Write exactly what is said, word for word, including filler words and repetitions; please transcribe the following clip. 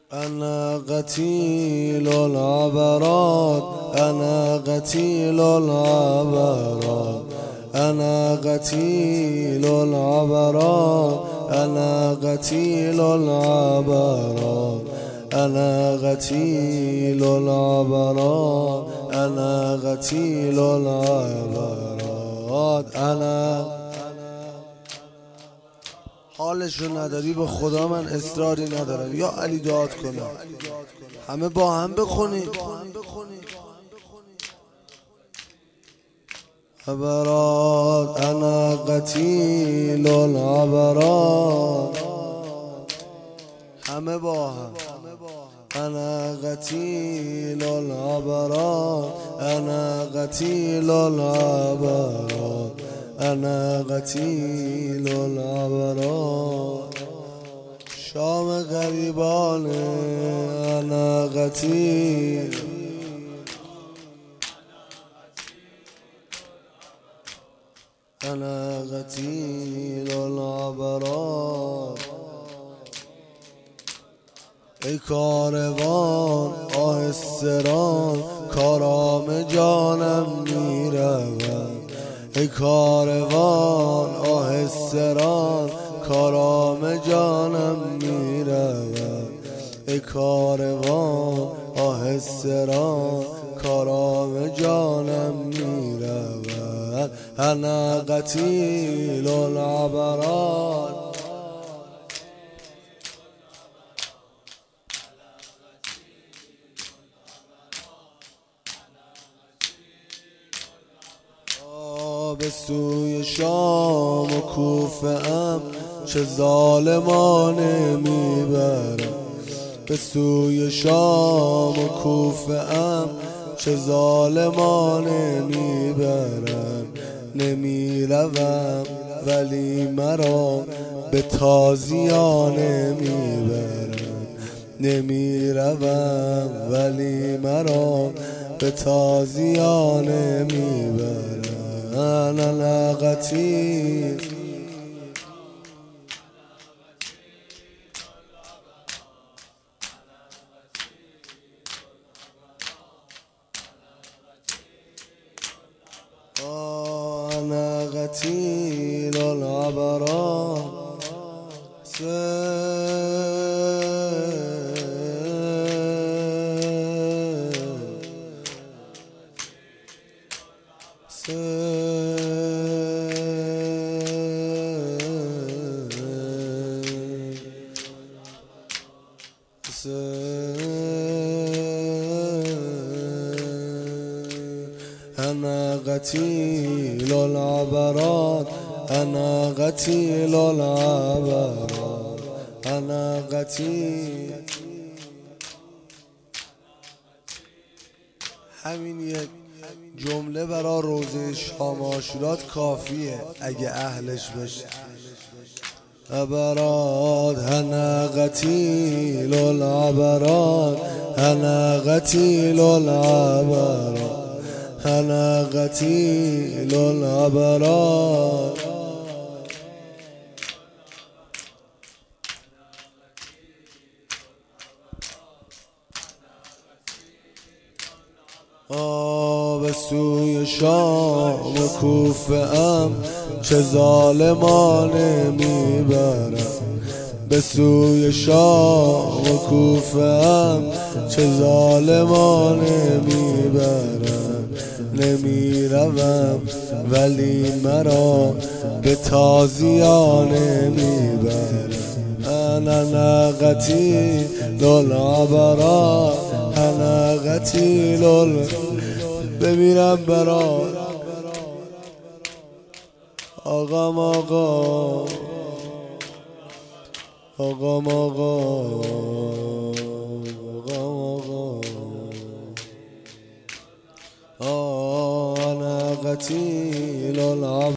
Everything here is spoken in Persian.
أنا قتيل العبرات، أنا قتيل العبرات، أنا قتيل العبرات، أنا قتيل العبرات، أنا قتيل العبرات، أنا قتيل العبرات. أنا حالشو نداری به خدا من اصراری ندارم، یا علی داد کنم همه با هم بخونیم. عبرات انا قتیل العبرات، همه با هم. انا قتیل العبرات، انا قتیل العبرات، انا قتیل العبرات. شام غریبانه انا قتیل، انا قتیل العبرات. ای کاروان آهسته ران، کارام جانم میرود. ای کاروان آهسته ران، کارام جانم میرود. ای کاروان آهسته ران، کارام جانم میرود. انا قتیل العبرات، به سوی شام و کوفه ام چه ظالمانه میبرم. به سوی شام و کوفه ام چه ظالمانه میبرم. نمیروم ولی مرا به تازیانه میبرم. نمیروم ولی مرا به تازیانه میبرم. انا قتیل، انا قتیل العبرات. أنا قتيل العبرات، أنا قتيل العبرات، أنا قتیل. همین یک جمله برای روزه شام عاشورات کافیه اگه اهلش بشه. عبرات أنا قتيل العبرات، أنا قتيل العبرات، أنا قتيل العبرات. آه به سوی شام و کوفه ام چه ظالمانه میبرم. به سوی شام و کوفه ام چه ظالمانه میبرم. نمیروم ولی مرا به تازیانه میبرم. انا قتیل العبرات، انا قتیل ال... بمیرم برات آقام آقا، آقام آقا، آقام آقا. انا قتیل العبرات.